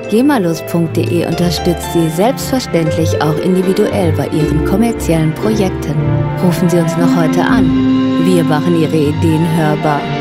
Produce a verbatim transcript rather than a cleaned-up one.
gemalus punkt de unterstützt Sie selbstverständlich auch individuell bei Ihren kommerziellen Projekten. Rufen Sie uns noch heute an. Wir machen Ihre Ideen hörbar.